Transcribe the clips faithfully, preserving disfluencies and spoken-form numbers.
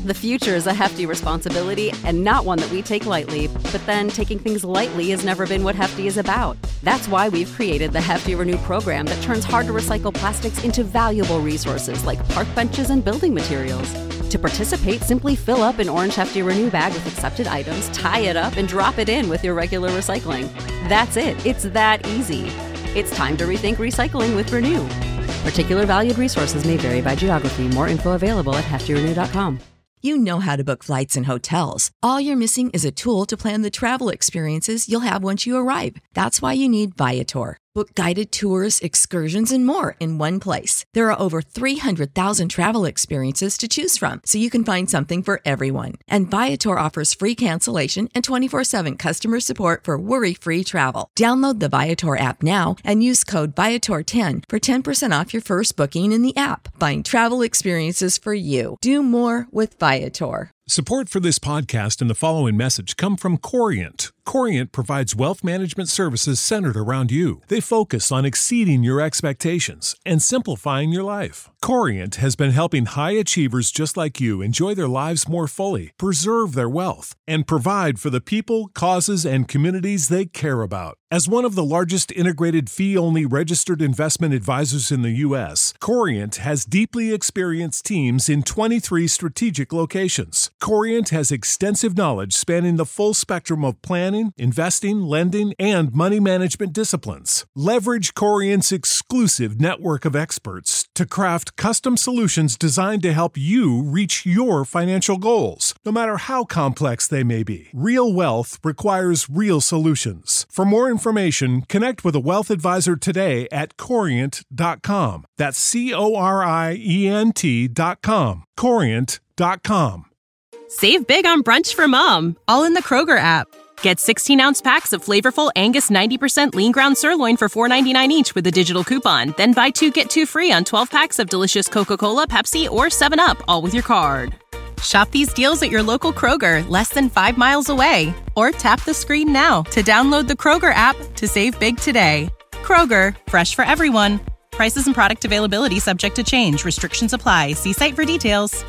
The future is a hefty responsibility and not one that we take lightly, but then taking things lightly has never been what Hefty is about. That's why we've created the Hefty Renew program that turns hard-to-recycle plastics into valuable resources like park benches and building materials. To participate, simply fill up an orange Hefty Renew bag with accepted items, tie it up, and drop it in with your regular recycling. That's it. It's that easy. It's time to rethink recycling with Renew. Particular valued resources may vary by geography. More info available at hefty renew dot com. You know how to book flights and hotels. All you're missing is a tool to plan the travel experiences you'll have once you arrive. That's why you need Viator. Book guided tours, excursions, and more in one place. There are over three hundred thousand travel experiences to choose from, so you can find something for everyone. And Viator offers free cancellation and twenty-four seven customer support for worry-free travel. Download the Viator app now and use code Viator ten for ten percent off your first booking in the app. Find travel experiences for you. Do more with Viator. Support for this podcast and the following message come from Corient. Corient provides wealth management services centered around you. They focus on exceeding your expectations and simplifying your life. Corient has been helping high achievers just like you enjoy their lives more fully, preserve their wealth, and provide for the people, causes, and communities they care about. As one of the largest integrated fee-only registered investment advisors in the U S, Corient has deeply experienced teams in twenty-three strategic locations. Corient has extensive knowledge spanning the full spectrum of planning, investing, lending, and money management disciplines. Leverage Corient's exclusive network of experts to craft custom solutions designed to help you reach your financial goals, no matter how complex they may be. Real wealth requires real solutions. For more information, connect with a wealth advisor today at corient dot com. That's C O R I E N T dot com. corient dot com. Save big on brunch for mom, all in the Kroger app. Get sixteen-ounce packs of flavorful Angus ninety percent lean ground sirloin for four ninety-nine each with a digital coupon. Then buy two, get two free on twelve packs of delicious Coca-Cola, Pepsi, or seven up, all with your card. Shop these deals at your local Kroger, less than five miles away. Or tap the screen now to download the Kroger app to save big today. Kroger, fresh for everyone. Prices and product availability subject to change. Restrictions apply. See site for details.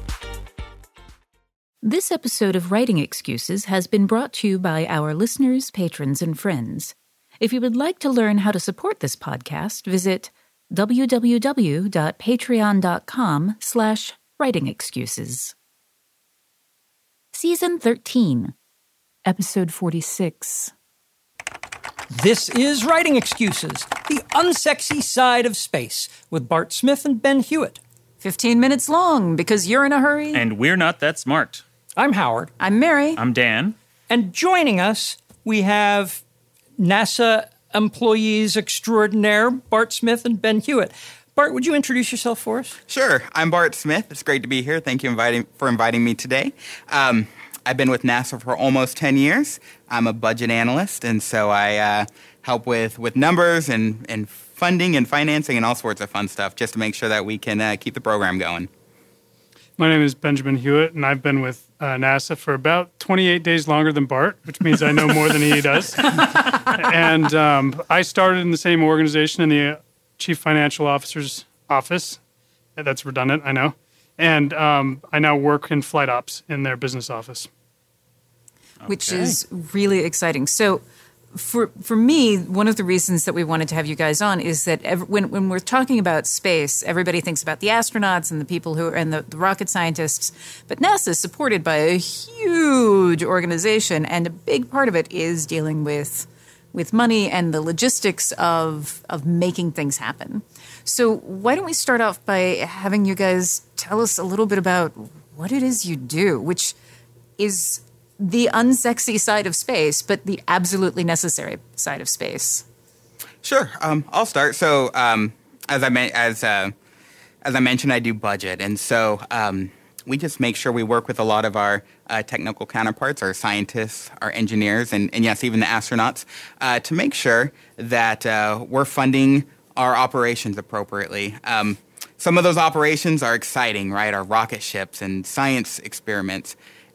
This episode of Writing Excuses has been brought to you by our listeners, patrons, and friends. If you would like to learn how to support this podcast, visit www.patreon.com slash writing excuses. Season thirteen, Episode forty-six. This is Writing Excuses, the unsexy side of space, with Bart Smith and Ben Hewitt. Fifteen minutes long, because you're in a hurry. And we're not that smart. I'm Howard. I'm Mary. I'm Dan. And joining us, we have NASA employees extraordinaire, Bart Smith and Ben Hewitt. Bart, would you introduce yourself for us? Sure. I'm Bart Smith. It's great to be here. Thank you inviting, for inviting me today. Um, I've been with NASA for almost ten years. I'm a budget analyst, and so I uh, help with, with numbers and, and funding and financing and all sorts of fun stuff just to make sure that we can uh, keep the program going. My name is Benjamin Hewitt, and I've been with uh, NASA for about twenty-eight days longer than Bart, which means I know more than he does. And um, I started in the same organization in the Chief Financial Officer's office. That's redundant, I know. And um, I now work in flight ops in their business office. Which Okay. is really exciting. So for for me, one of the reasons that we wanted to have you guys on is that ev- when when we're talking about space, everybody thinks about the astronauts and the people who are and the, the rocket scientists. But NASA is supported by a huge organization, and a big part of it is dealing with with money and the logistics of of making things happen. So why don't we start off by having you guys tell us a little bit about what it is you do, which is the unsexy side of space, but the absolutely necessary side of space. Sure. Um, I'll start. So um, as I men- as uh, as I mentioned, I do budget, and so um, we just make sure we work with a lot of our uh, technical counterparts, our scientists, our engineers, and, and yes, even the astronauts, uh, to make sure that uh, we're funding our operations appropriately. Um, some of those operations are exciting, right? Our rocket ships and science experiments. And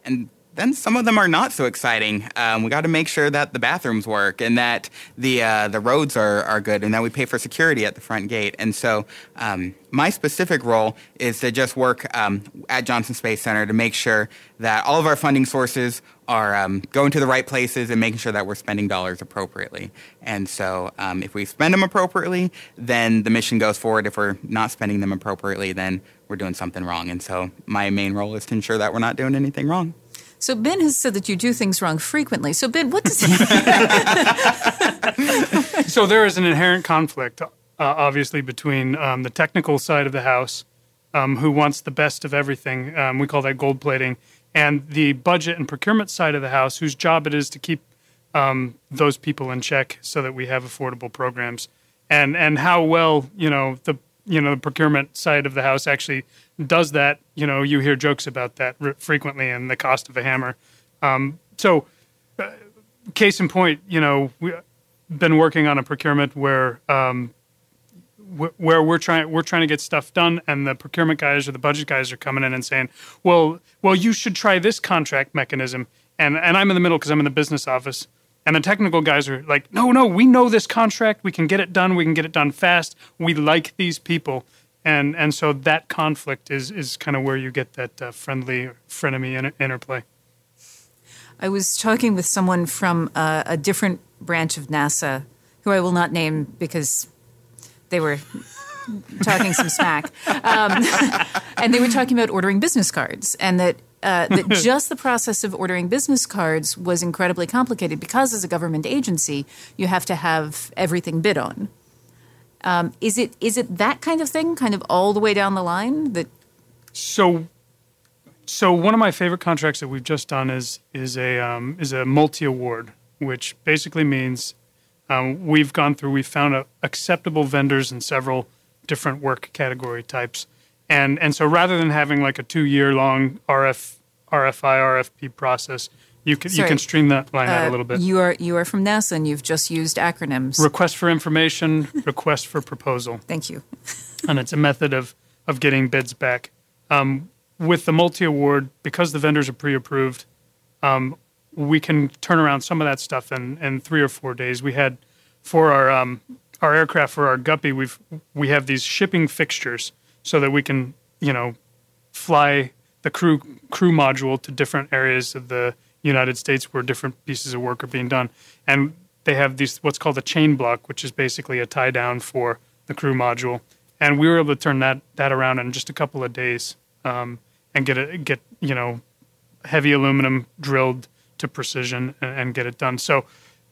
then some of them are not so exciting. Um, we got to make sure that the bathrooms work and that the uh, the roads are, are good and that we pay for security at the front gate. And so um, my specific role is to just work um, at Johnson Space Center to make sure that all of our funding sources are um, going to the right places and making sure that we're spending dollars appropriately. And so um, if we spend them appropriately, then the mission goes forward. If we're not spending them appropriately, then we're doing something wrong. And so my main role is to ensure that we're not doing anything wrong. So Ben has said that you do things wrong frequently. So Ben, what does he... So there is an inherent conflict, uh, obviously, between um, the technical side of the house, um, who wants the best of everything. Um, we call that gold plating. And the budget and procurement side of the house, whose job it is to keep um, those people in check so that we have affordable programs. And and how well, you know, the you know the procurement side of the house actually does that. You know, you hear jokes about that r- frequently and the cost of a hammer. Um, so, uh, case in point, you know, we've been working on a procurement where um, w- where we're trying we're trying to get stuff done, and the procurement guys or the budget guys are coming in and saying, "Well, well, you should try this contract mechanism." And and I'm in the middle because I'm in the business office. And the technical guys are like, no, no, we know this contract. We can get it done. We can get it done fast. We like these people. And and so that conflict is is kind of where you get that uh, friendly frenemy inter- interplay. I was talking with someone from uh, a different branch of NASA, who I will not name because they were talking some smack. Um, and they were talking about ordering business cards, and that uh, that just the process of ordering business cards was incredibly complicated because as a government agency, you have to have everything bid on. Um, is it is it that kind of thing, kind of all the way down the line? That so, so one of my favorite contracts that we've just done is is a um, is a multi-award, which basically means um, we've gone through, we've found a, acceptable vendors in several different work category types, and and so rather than having like a two-year long R F R F I R F P process, you can Sorry, you can streamline that uh, out a little bit. You are you are from NASA, and you've just used acronyms. Request for information, request for proposal. Thank you. And it's a method of of getting bids back. Um, with the multi-award, because the vendors are pre-approved, um, we can turn around some of that stuff in, in three or four days. We had for our um, our aircraft, for our Guppy, we've we have these shipping fixtures so that we can, you know, fly the crew crew module to different areas of the United States where different pieces of work are being done. And they have these what's called a chain block, which is basically a tie down for the crew module. And we were able to turn that that around in just a couple of days um, and get it get you know heavy aluminum drilled to precision and, and get it done. So.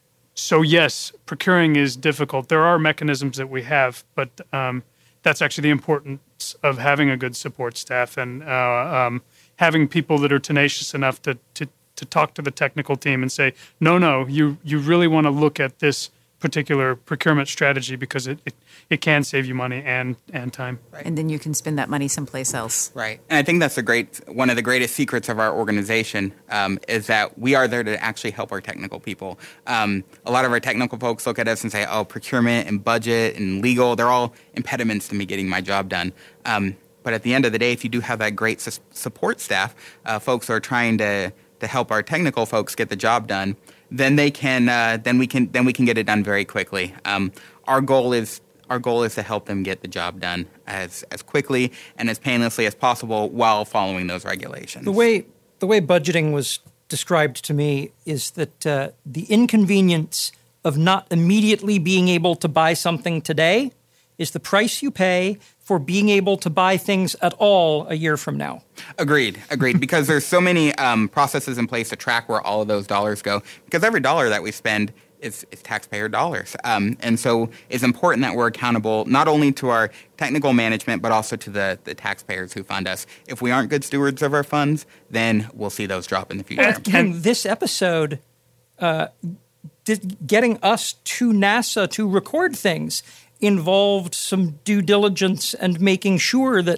So yes, procuring is difficult. There are mechanisms that we have, but um, that's actually the importance of having a good support staff and uh, um, having people that are tenacious enough to, to to talk to the technical team and say, no, no, you you really want to look at this particular procurement strategy because it, it, it can save you money and, and time. Right. And then you can spend that money someplace else. Right. And I think that's a great, one of the greatest secrets of our organization um, is that we are there to actually help our technical people. Um, a lot of our technical folks look at us and say, oh, procurement and budget and legal, they're all impediments to me getting my job done. Um, but at the end of the day, if you do have that great su- support staff, uh, folks who are trying to to help our technical folks get the job done, then they can uh, then we can then we can get it done very quickly. Um, our goal is our goal is to help them get the job done as as quickly and as painlessly as possible while following those regulations. The way the way budgeting was described to me is that uh, the inconvenience of not immediately being able to buy something today is the price you pay for being able to buy things at all a year from now. Agreed, agreed. Because there's so many um, processes in place to track where all of those dollars go. Because every dollar that we spend is, is taxpayer dollars. Um, and so it's important that we're accountable not only to our technical management, but also to the, the taxpayers who fund us. If we aren't good stewards of our funds, then we'll see those drop in the future. And, and this episode, uh, did, getting us to NASA to record things involved some due diligence and making sure that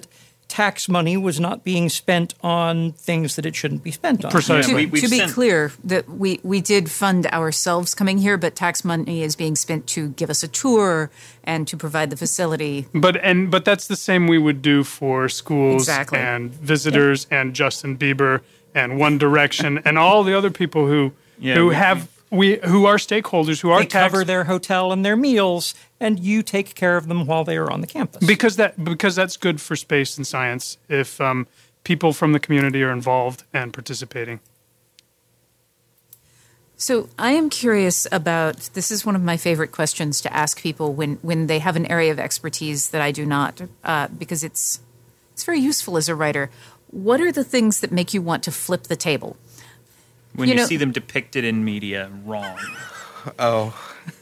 tax money was not being spent on things that it shouldn't be spent on. Precisely. To, We, to be sent- clear, that we, we did fund ourselves coming here, but tax money is being spent to give us a tour and to provide the facility. But and but that's the same we would do for schools Exactly. and visitors yeah. and Justin Bieber and One Direction and all the other people who yeah, who we, have we who are stakeholders who are They tax- cover their hotel and their meals, and you take care of them while they are on the campus. because that because that's good for space and science if um, people from the community are involved and participating. So I am curious about, this is one of my favorite questions to ask people when, when they have an area of expertise that I do not, uh, because it's it's very useful as a writer. What are the things that make you want to flip the table? When You you, know- see them depicted in media wrong. Oh.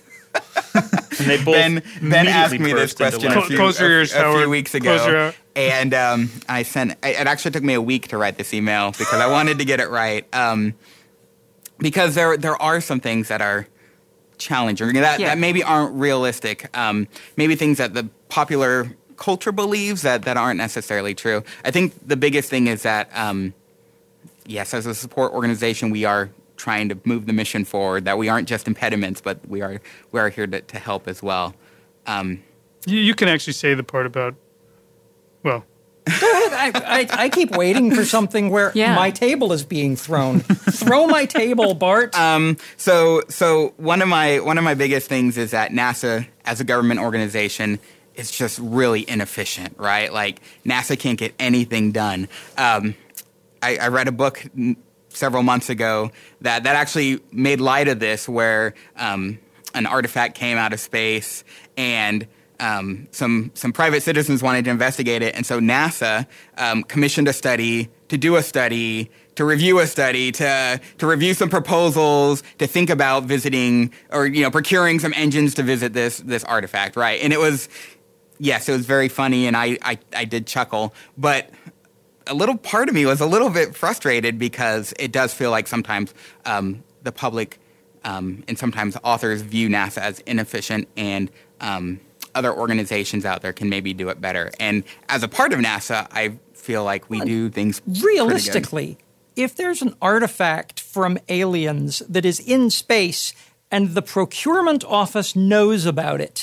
And they both Ben, Ben asked immediately me this burst into question a laughter. few, Close your a- ears, a few Howard. weeks Close your ago, ears. and um, I sent. It actually took me a week to write this email because I wanted to get it right. Um, because there there are some things that are challenging that, Yeah. that maybe aren't realistic. Um, maybe things that the popular culture believes that, that aren't necessarily true. I think the biggest thing is that um, yes, as a support organization, we are trying to move the mission forward, that we aren't just impediments, but we are we are here to, to help as well. Um, You, you can actually say the part about, well, I, I, I keep waiting for something where Yeah. my table is being thrown. Throw my table, Bart. um, so so one of my one of my biggest things is that NASA, as a government organization, is just really inefficient, right? Like NASA can't get anything done. Um, I, I read a book n- several months ago that, that actually made light of this, where um, an artifact came out of space and um, some some private citizens wanted to investigate it, and so NASA um, commissioned a study to do a study, to review a study, to to review some proposals, to think about visiting or you know procuring some engines to visit this this artifact, right? And it was, yes, it was very funny, and I I, I did chuckle, but a little part of me was a little bit frustrated because it does feel like sometimes um, the public um, and sometimes authors view NASA as inefficient, and um, other organizations out there can maybe do it better. And as a part of NASA, I feel like we do things pretty good. Realistically, if there's an artifact from aliens that is in space and the procurement office knows about it,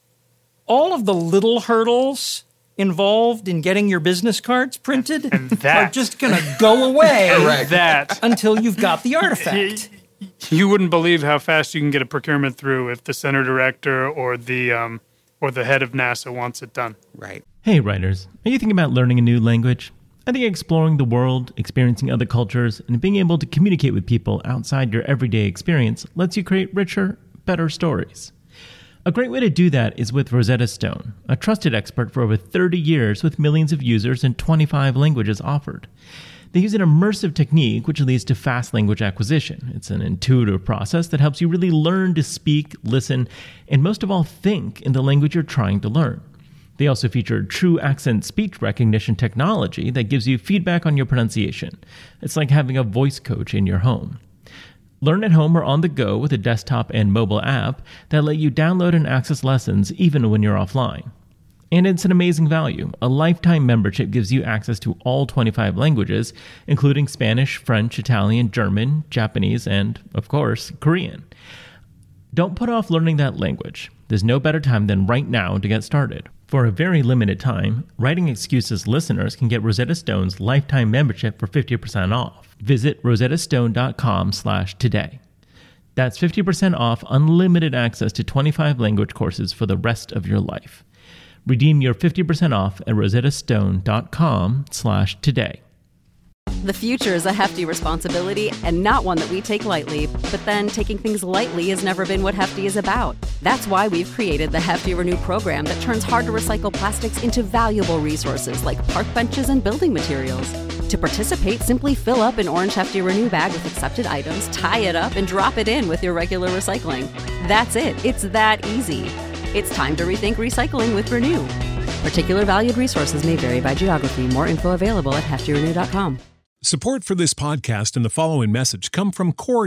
all of the little hurdles involved in getting your business cards printed And that- are just going to go away Correct. that until you've got the artifact. you wouldn't believe how fast you can get a procurement through if the center director or the um, or the head of NASA wants it done. Right. Hey writers, are you thinking about learning a new language? I think exploring the world, experiencing other cultures, and being able to communicate with people outside your everyday experience lets you create richer, better stories. A great way to do that is with Rosetta Stone, a trusted expert for over thirty years with millions of users and twenty-five languages offered. They use an immersive technique which leads to fast language acquisition. It's an intuitive process that helps you really learn to speak, listen, and most of all, think in the language you're trying to learn. They also feature true accent speech recognition technology that gives you feedback on your pronunciation. It's like having a voice coach in your home. Learn at home or on the go with a desktop and mobile app that let you download and access lessons even when you're offline. And it's an amazing value. A lifetime membership gives you access to all twenty-five languages, including Spanish, French, Italian, German, Japanese, and, of course, Korean. Don't put off learning that language. There's no better time than right now to get started. For a very limited time, Writing Excuses listeners can get Rosetta Stone's lifetime membership for fifty percent off. Visit rosettastone.com slash today. That's fifty percent off unlimited access to twenty-five language courses for the rest of your life. Redeem your fifty percent off at rosettastone.com slash today. The future is a hefty responsibility and not one that we take lightly, but then taking things lightly has never been what Hefty is about. That's why we've created the Hefty Renew program that turns hard-to-recycle plastics into valuable resources like park benches and building materials. To participate, simply fill up an orange Hefty Renew bag with accepted items, tie it up, and drop it in with your regular recycling. That's it. It's that easy. It's time to rethink recycling with Renew. Particular valued resources may vary by geography. More info available at hefty renew dot com. Support for this podcast and the following message come from Corient.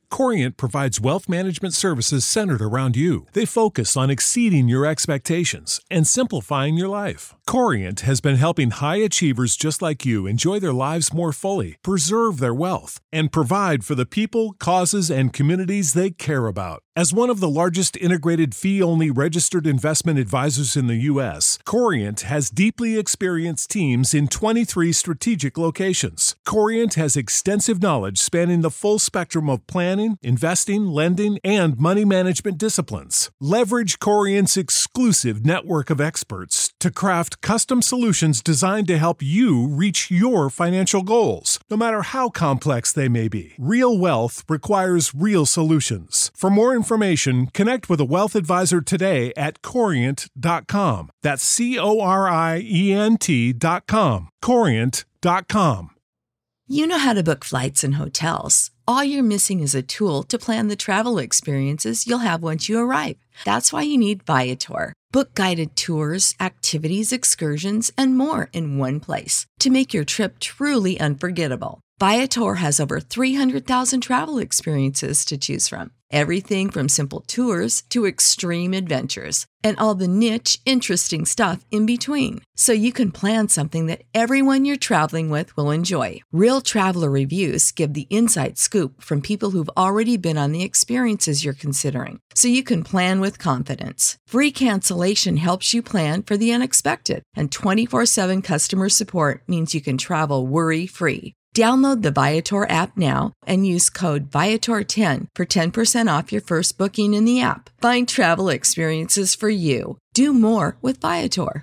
Corient provides wealth management services centered around you. They focus on exceeding your expectations and simplifying your life. Corient has been helping high achievers just like you enjoy their lives more fully, preserve their wealth, and provide for the people, causes, and communities they care about. As one of the largest integrated fee-only registered investment advisors in the U S, Corient has deeply experienced teams in twenty-three strategic locations. Corient has extensive knowledge spanning the full spectrum of planning, investing, lending, and money management disciplines. Leverage Corient's exclusive network of experts to craft custom solutions designed to help you reach your financial goals, no matter how complex they may be. Real wealth requires real solutions. For more information, connect with a wealth advisor today at corient dot com. That's C O R I E N T dot com. corient dot com. You know how to book flights and hotels. All you're missing is a tool to plan the travel experiences you'll have once you arrive. That's why you need Viator. Book guided tours, activities, excursions, and more in one place to make your trip truly unforgettable. Viator has over three hundred thousand travel experiences to choose from. Everything from simple tours to extreme adventures and all the niche, interesting stuff in between. So you can plan something that everyone you're traveling with will enjoy. Real traveler reviews give the inside scoop from people who've already been on the experiences you're considering. So you can plan with confidence. Free cancellation helps you plan for the unexpected. And twenty-four seven customer support means you can travel worry-free. Download the Viator app now and use code Viator ten for ten percent off your first booking in the app. Find travel experiences for you. Do more with Viator.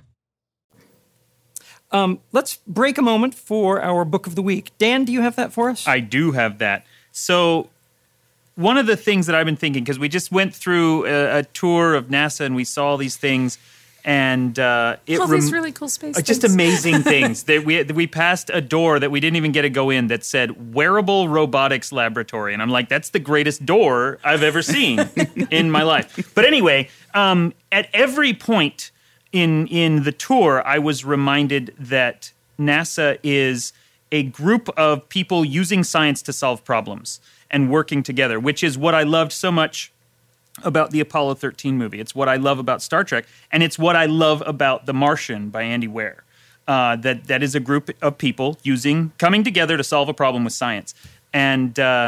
Um, let's break a moment for our book of the week. Dan, do you have that for us? I do have that. So one of the things that I've been thinking, because we just went through a, a tour of NASA and we saw all these things, and uh, it all rem- these really cool space uh, just things. amazing things. That we we passed a door that we didn't even get to go in that said Wearable Robotics Laboratory, and I'm like, that's the greatest door I've ever seen in my life. But anyway, um, at every point in in the tour, I was reminded that NASA is a group of people using science to solve problems and working together, which is what I loved so much about the Apollo thirteen movie. It's what I love about Star Trek, and it's what I love about The Martian by Andy Weir. Uh, that that is a group of people using coming together to solve a problem with science, and uh,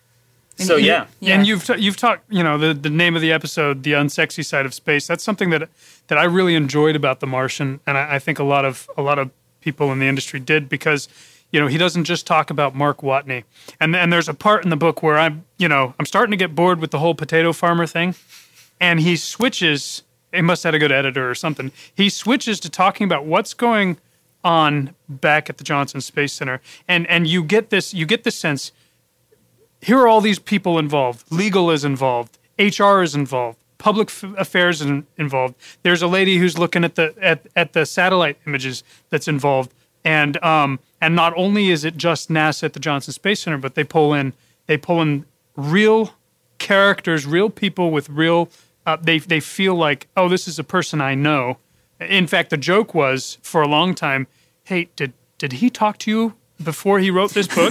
so and you, yeah. yeah. And you've t- you've talked, you know, the the name of the episode, The Unsexy Side of Space. That's something that that I really enjoyed about The Martian, and I, I think a lot of a lot of people in the industry did, because, you know, he doesn't just talk about Mark Watney. And and there's a part in the book where I'm, you know, I'm starting to get bored with the whole potato farmer thing. And he switches, he must have had a good editor or something. He switches to talking about what's going on back at the Johnson Space Center. And and you get this, you get this sense, here are all these people involved. Legal is involved. H R is involved. Public f- affairs is involved. There's a lady who's looking at the at, at the satellite images that's involved. And um and not only is it just NASA at the Johnson Space Center, but they pull in they pull in real characters, real people with real. Uh, they they feel like, oh, this is a person I know. In fact, the joke was for a long time, hey, did did he talk to you before he wrote this book?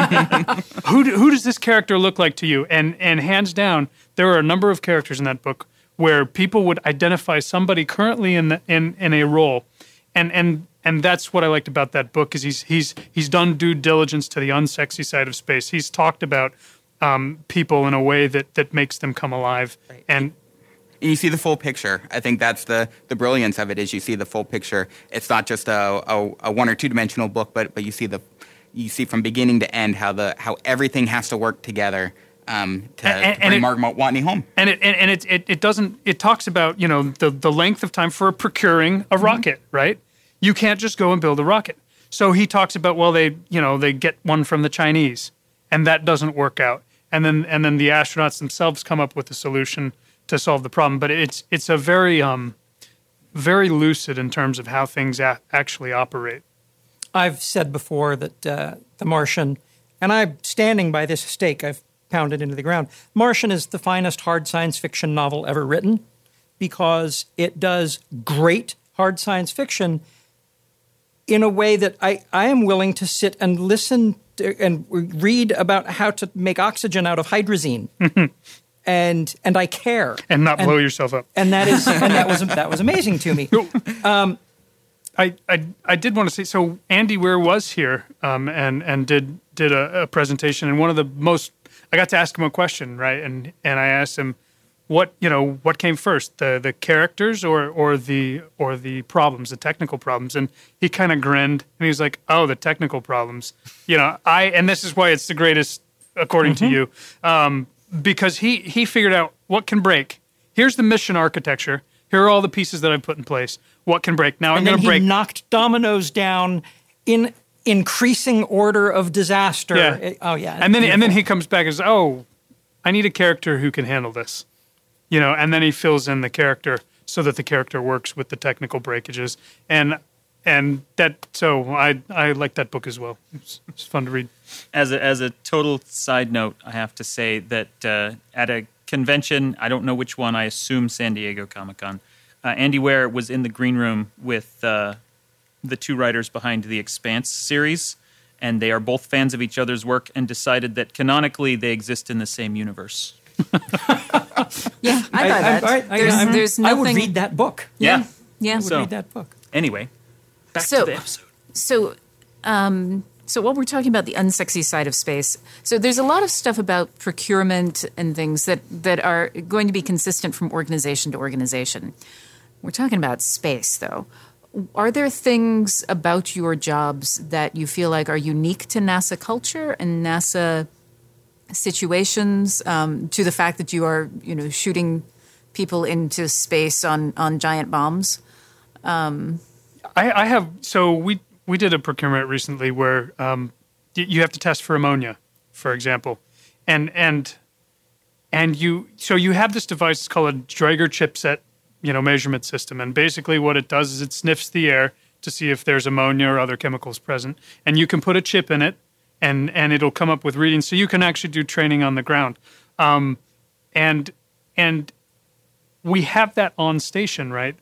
who do, who does this character look like to you? And and hands down, there are a number of characters in that book where people would identify somebody currently in the, in in a role, and and. And that's what I liked about that book, is he's he's he's done due diligence to the unsexy side of space. He's talked about um, people in a way that, that makes them come alive. Right. And you see the full picture. I think that's the, the brilliance of it, is you see the full picture. It's not just a, a, a one or two dimensional book, but but you see the you see from beginning to end how the how everything has to work together um, to, and, to bring and Mark Watney home. And it and, and it, it it doesn't it talks about, you know, the the length of time for procuring a mm-hmm. rocket, right? You can't just go and build a rocket. So he talks about, well, they, you know, they get one from the Chinese, and that doesn't work out. And then and then the astronauts themselves come up with a solution to solve the problem. But it's it's a very um very lucid in terms of how things a- actually operate. I've said before that uh, The Martian, and I'm standing by this stake I've pounded into the ground, Martian is the finest hard science fiction novel ever written, because it does great hard science fiction in a way that I, I am willing to sit and listen and read about how to make oxygen out of hydrazine. And and I care and not blow and, yourself up, and that is and that was that was amazing to me. Um, I, I I did want to say so. Andy Weir was here um, and and did did a, a presentation, and one of the most I got to ask him a question, right? And and I asked him what you know what came first, the the characters or or the or the problems, the technical problems, and he kind of grinned and he was like, "Oh, the technical problems." You know, I and this is why it's the greatest according mm-hmm. to you. Um, Because he, he figured out what can break. Here's the mission architecture. Here are all the pieces that I've put in place. What can break? Now and I'm going to break. And then he knocked dominoes down in increasing order of disaster. Yeah. Oh, yeah. And then, and then he comes back and says, oh, I need a character who can handle this. You know, and then he fills in the character so that the character works with the technical breakages. And and that, so I I like that book as well. It's, it's fun to read. As a, as a total side note, I have to say that uh, at a convention, I don't know which one, I assume San Diego Comic-Con, uh, Andy Weir was in the green room with uh, the two writers behind the Expanse series, and they are both fans of each other's work and decided that canonically they exist in the same universe. Yeah, I buy that. I, I, I, there's, I, there's I nothing... would read that book. Yeah. Yeah. I would So- read that book. Anyway, back So- to the episode. So, um, so while we're talking about the unsexy side of space, so there's a lot of stuff about procurement and things that, that are going to be consistent from organization to organization. We're talking about space, though. Are there things about your jobs that you feel like are unique to NASA culture and NASA situations, um, to the fact that you are, you know, shooting people into space on, on giant bombs? Um, I, I have, so we, we did a procurement recently where um, y- you have to test for ammonia, for example. And, and, and you, so you have this device, it's called a Draeger chipset, you know, measurement system. And basically what it does is it sniffs the air to see if there's ammonia or other chemicals present. And you can put a chip in it and, and it'll come up with readings. So you can actually do training on the ground. Um, and, and we have that on station, right?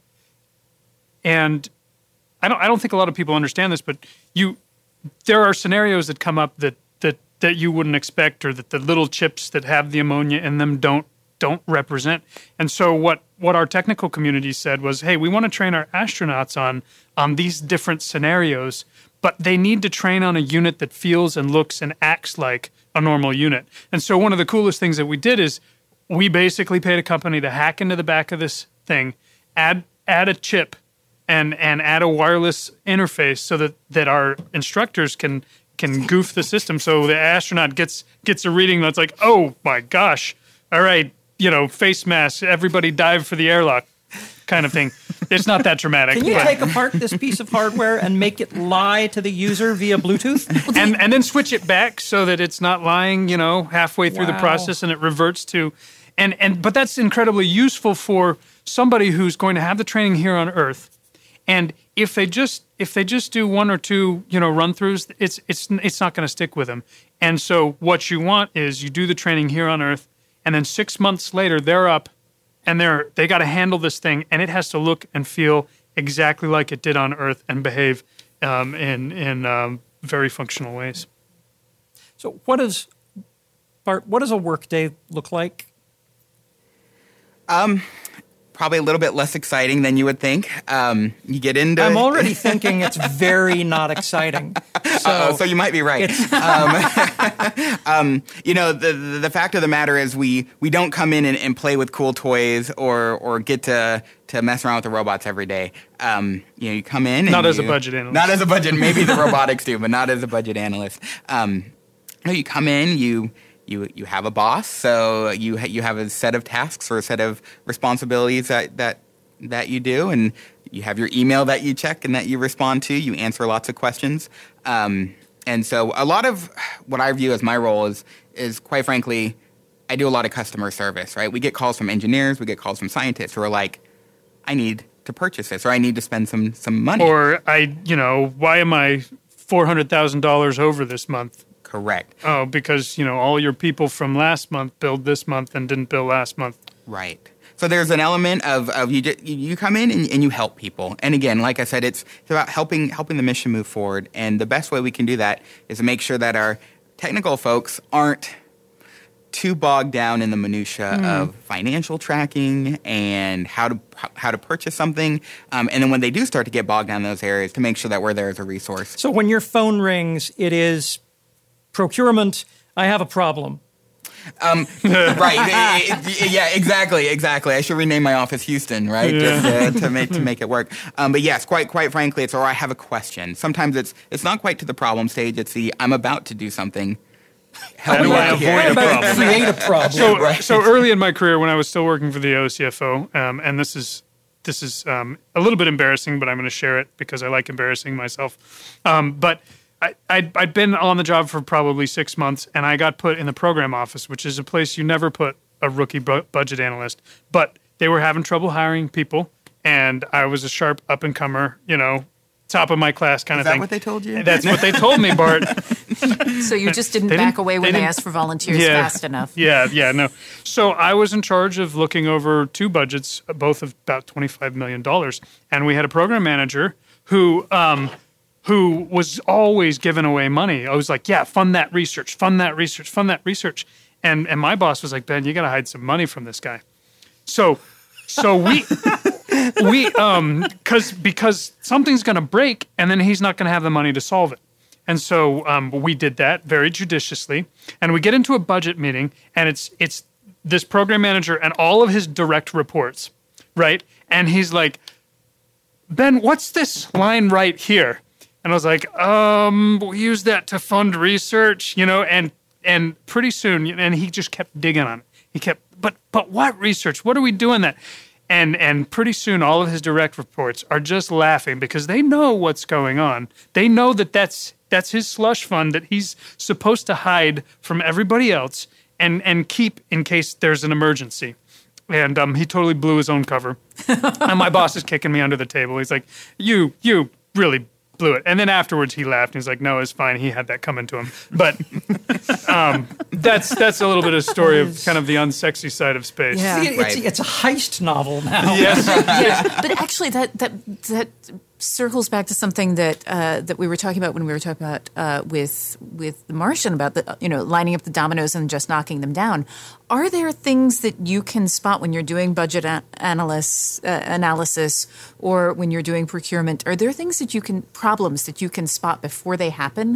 And I don't I don't think a lot of people understand this, but you there are scenarios that come up that that, that you wouldn't expect, or that the little chips that have the ammonia in them don't don't represent. And so what, what our technical community said was, hey, we want to train our astronauts on on these different scenarios, but they need to train on a unit that feels and looks and acts like a normal unit. And so one of the coolest things that we did is we basically paid a company to hack into the back of this thing, add add a chip, and and add a wireless interface so that, that our instructors can can goof the system. So the astronaut gets gets a reading that's like, oh my gosh, all right, you know, face mask, everybody dive for the airlock kind of thing. It's not that dramatic. Can you but, take apart this piece of hardware and make it lie to the user via Bluetooth? and and then switch it back so that it's not lying, you know, halfway through Wow. the process and it reverts to and and but that's incredibly useful for somebody who's going to have the training here on Earth. And if they just if they just do one or two, you know, run throughs, it's it's it's not going to stick with them. And so what you want is you do the training here on Earth, and then six months later they're up, and they're they got to handle this thing, and it has to look and feel exactly like it did on Earth and behave um, in in um, very functional ways. So what does Bart? What does a workday look like? Um. Probably a little bit less exciting than you would think. Um, you get into. I'm already thinking it's very not exciting. So, Uh-oh, so you might be right. Um, um, you know, the, the the fact of the matter is, we we don't come in and, and play with cool toys or or get to to mess around with the robots every day. Um, you know, you come in. And Not as you, a budget analyst. Not as a budget. Maybe the robotics do, but not as a budget analyst. Um, no, you come in. You. You you have a boss, so you ha- you have a set of tasks or a set of responsibilities that, that that you do, and you have your email that you check and that you respond to. You answer lots of questions, um, and so a lot of what I view as my role is is quite frankly, I do a lot of customer service. Right, we get calls from engineers, we get calls from scientists who are like, I need to purchase this, or I need to spend some some money, Or I, you know, why am I four hundred thousand dollars over this month? Correct. Oh, because, you know, all your people from last month billed this month and didn't bill last month. Right. So there's an element of, of you just, you come in and, and you help people. And again, like I said, it's, it's about helping helping the mission move forward. And the best way we can do that is to make sure that our technical folks aren't too bogged down in the minutia mm. of financial tracking and how to how to purchase something. Um, and then when they do start to get bogged down in those areas, to make sure that we're there as a resource. So when your phone rings, it is procurement, I have a problem. Um, right. It, it, yeah, exactly, exactly. I should rename my office Houston, right? Yeah. Just uh, to make to make it work. Um, but yes, quite quite frankly, it's or I have a question. Sometimes it's it's not quite to the problem stage. It's the I'm about to do something. Help me out here. Avoid a problem. Create a problem. So, Right. so early in my career, when I was still working for the O C F O, um, and this is this is um, a little bit embarrassing, but I'm going to share it because I like embarrassing myself. Um, but I, I'd, I'd been on the job for probably six months, and I got put in the program office, which is a place you never put a rookie bu- budget analyst. But they were having trouble hiring people, and I was a sharp up-and-comer, you know, top of my class kind Is of that thing. what they told you? That's what they told me, Bart. So you just didn't They back didn't- away when they they, didn't- asked for volunteers Yeah. fast enough. Yeah, yeah, no. So I was in charge of looking over two budgets, both of about twenty-five million dollars. And we had a program manager who um, who was always giving away money. I was like, yeah, fund that research, fund that research, fund that research. And and my boss was like, Ben, you got to hide some money from this guy. So so we... we um because because something's going to break and then he's not going to have the money to solve it. And so um, we did that very judiciously. And we get into a budget meeting, and it's it's this program manager and all of his direct reports, right? And he's like, Ben, what's this line right here? And I was like, um, we'll use that to fund research, you know, and and pretty soon, and he just kept digging on it. He kept, but but what research? What are we doing that? And and pretty soon, all of his direct reports are just laughing because they know what's going on. They know that that's that's his slush fund that he's supposed to hide from everybody else and and keep in case there's an emergency. And um, he totally blew his own cover. And my boss is kicking me under the table. He's like, "You you really blew it." And then afterwards, he laughed. And he's like, "No, it's fine. He had that coming to him." But um, that's that's a little bit of story of kind of the unsexy side of space. Yeah. See, it's, Right. it's a heist novel now. Yes. Yeah, but actually, that that that circles back to something that uh, that we were talking about when we were talking about uh, with with the Martian about the you know lining up the dominoes and just knocking them down. Are there things that you can spot when you're doing budget a- analysis, uh, analysis or when you're doing procurement? Are there things that you can problems that you can spot before they happen,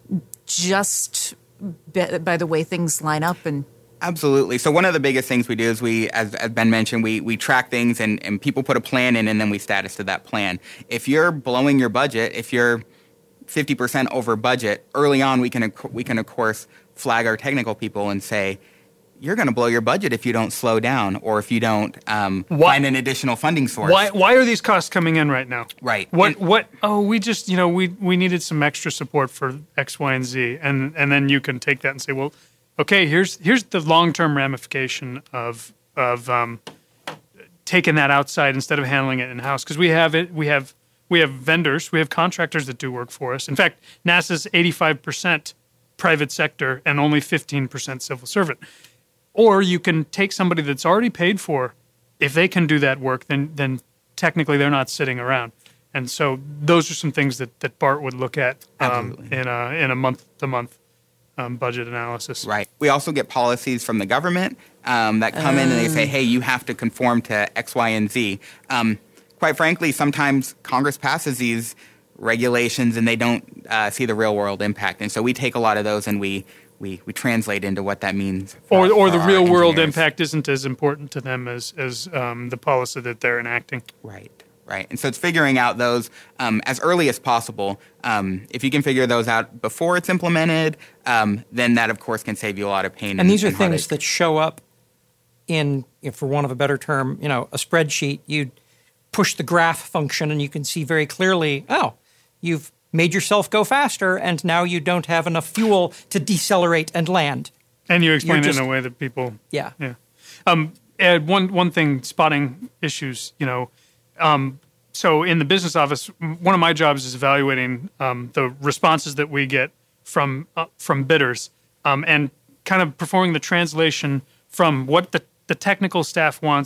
just be, by the way things line up and? Absolutely. So one of the biggest things we do is we, as, as Ben mentioned, we we track things and, and people put a plan in and then we status to that plan. If you're blowing your budget, if you're fifty percent over budget, early on we can we can of course flag our technical people and say, you're going to blow your budget if you don't slow down or if you don't um, find an additional funding source. Why why are these costs coming in right now? Right. What And- what oh we just you know we we needed some extra support for X, Y, and Z. And and then you can take that and say, well, okay, here's here's the long-term ramification of of um, taking that outside instead of handling it in-house. Because we have it we have we have vendors, we have contractors that do work for us. In fact, NASA's eighty-five percent private sector and only fifteen percent civil servant. Or you can take somebody that's already paid for. If they can do that work, then then technically they're not sitting around. And so those are some things that, that Bart would look at um, in a in a month-to-month um, budget analysis. Right. We also get policies from the government um, that come in and they say, hey, you have to conform to X, Y, and Z. Um, quite frankly, sometimes Congress passes these regulations and they don't uh, see the real-world impact. And so we take a lot of those and we We, we translate into what that means. For, Or, or for the our real world engineers. impact isn't as important to them as, as um, the policy that they're enacting. Right, right. And so it's figuring out those um, as early as possible. Um, if you can figure those out before it's implemented, um, then that, of course, can save you a lot of pain. And these are and things heartache. that show up in, if for want of a better term, you know, a spreadsheet. You push the graph function and you can see very clearly, oh, you've made yourself go faster, and now you don't have enough fuel to decelerate and land. And you explain You're it just- in a way that people... Yeah. Yeah. Um, Ed, one, one thing, spotting issues, you know, um, so in the business office, m- one of my jobs is evaluating um, the responses that we get from uh, from bidders um, and kind of performing the translation from what the, the technical staff wants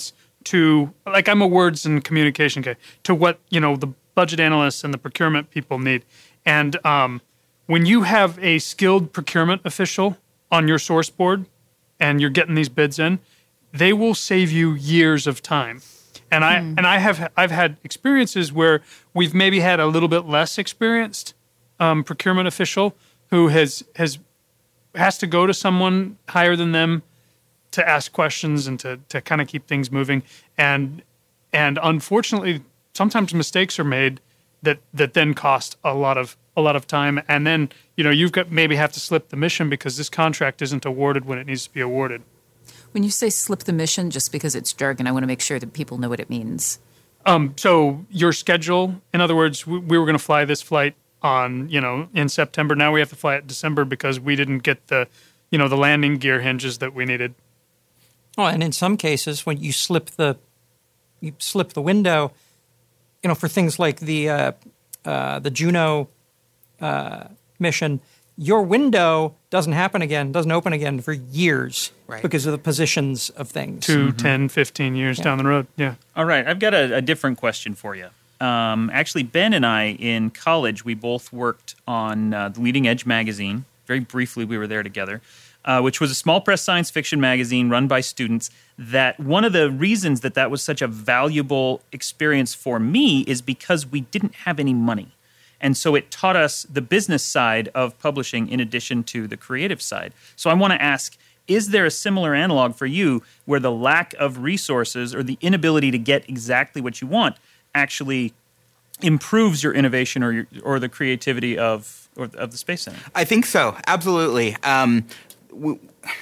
to, like I'm a words and communication guy, to what, you know, the budget analysts and the procurement people need. And um, when you have a skilled procurement official on your source board and you're getting these bids in, they will save you years of time. And I mm. and I have I've had experiences where we've maybe had a little bit less experienced um, procurement official who has has has to go to someone higher than them to ask questions and to to kind of keep things moving. And and unfortunately, sometimes mistakes are made that that then cost a lot of a lot of time. And then you know you've got maybe have to slip the mission because this contract isn't awarded when it needs to be awarded. When you say slip the mission, just because it's jargon, I want to make sure that people know what it means. Um, so your schedule, in other words, we, we were going to fly this flight on, you know, in September. Now we have to fly it in December because we didn't get the, you know, the landing gear hinges that we needed. Oh, and in some cases, when you slip the, you slip the window, you know, for things like the uh, uh, the Juno uh, mission, your window doesn't happen again, doesn't open again for years right. because of the positions of things. Two, mm-hmm. ten, fifteen years yeah. down the road, yeah. All right, I've got a, a different question for you. Um, actually, Ben and I, in college, we both worked on uh, the Leading Edge magazine. Very briefly, we were there together, uh, which was a small press science fiction magazine run by students. That one of the reasons that that was such a valuable experience for me is because we didn't have any money. And so it taught us the business side of publishing in addition to the creative side. So I want to ask, is there a similar analog for you where the lack of resources or the inability to get exactly what you want actually improves your innovation or your, or the creativity of or of the Space Center? I think so, absolutely. Um, we,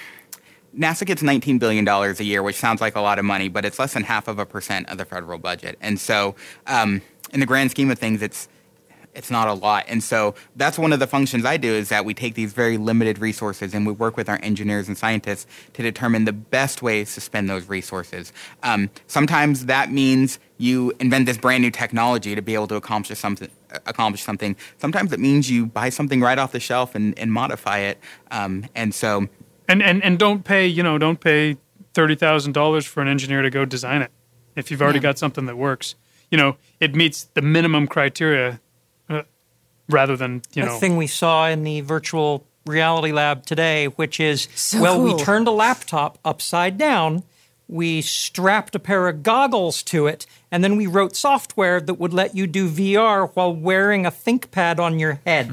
NASA gets nineteen billion dollars a year, which sounds like a lot of money, but it's less than half of a percent of the federal budget. And so um, in the grand scheme of things, it's It's not a lot. And so that's one of the functions I do is that we take these very limited resources and we work with our engineers and scientists to determine the best ways to spend those resources. Um, sometimes that means you invent this brand new technology to be able to accomplish something. Accomplish something. Sometimes it means you buy something right off the shelf and, and modify it. Um, and so, and, and and don't pay you know don't pay thirty thousand dollars for an engineer to go design it if you've already yeah. got something that works. You know, it meets the minimum criteria. Uh, rather than, you know... The thing we saw in the virtual reality lab today, which is, so well, cool. we turned a laptop upside down, we strapped a pair of goggles to it, and then we wrote software that would let you do V R while wearing a ThinkPad on your head.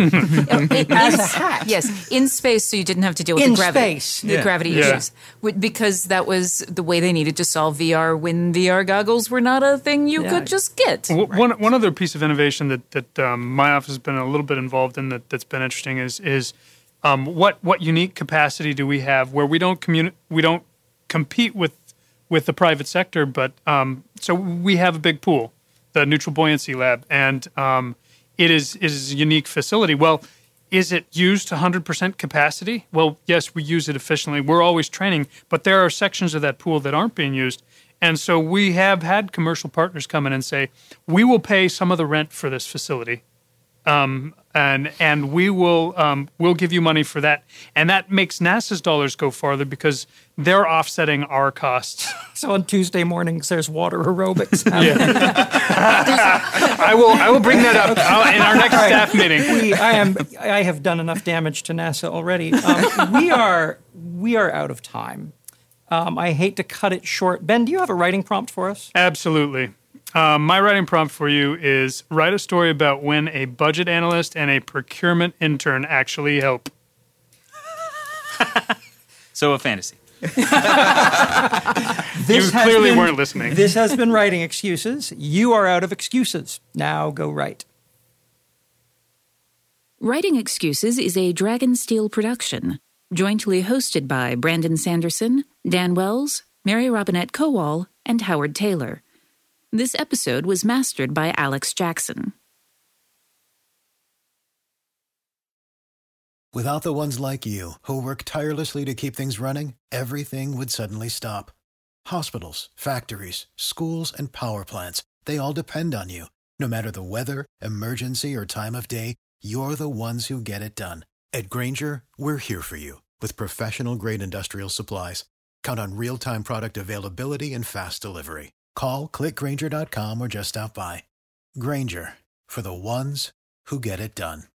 As a hat. Yes, in space, so you didn't have to deal with in the gravity, space. the Yeah. gravity Yeah. issues. Because that was the way they needed to solve V R when V R goggles were not a thing you Yeah. could just get. W- One one other piece of innovation that that um, my office has been a little bit involved in that that's been interesting is is um, what what unique capacity do we have where we don't communi- we don't compete with with the private sector, but um, so we have a big pool, the Neutral Buoyancy Lab, and um, it is it is a unique facility. Well, is it used to one hundred percent capacity? Well, yes, we use it efficiently. We're always training, but there are sections of that pool that aren't being used. And so we have had commercial partners come in and say, we will pay some of the rent for this facility, um, and and we will um, we'll give you money for that. And that makes NASA's dollars go farther because they're offsetting our costs. So on Tuesday mornings, there's water aerobics. I will I will bring that up in our next Right. staff meeting. We, I am. I have done enough damage to NASA already. Um, we are. We are out of time. Um, I hate to cut it short. Ben, do you have a writing prompt for us? Absolutely. Um, my writing prompt for you is write a story about when a budget analyst and a procurement intern actually help. So a fantasy. This You has clearly been- weren't listening. This has been Writing Excuses. You are out of excuses. Now go write. Writing Excuses is a Dragonsteel production, jointly hosted by Brandon Sanderson, Dan Wells, Mary Robinette Kowal, and Howard Taylor. This episode was mastered by Alex Jackson. Without the ones like you, who work tirelessly to keep things running, everything would suddenly stop. Hospitals, factories, schools, and power plants, they all depend on you. No matter the weather, emergency, or time of day, you're the ones who get it done. At Grainger, we're here for you with professional-grade industrial supplies. Count on real-time product availability and fast delivery. Call, click Grainger dot com, or just stop by. Grainger, for the ones who get it done.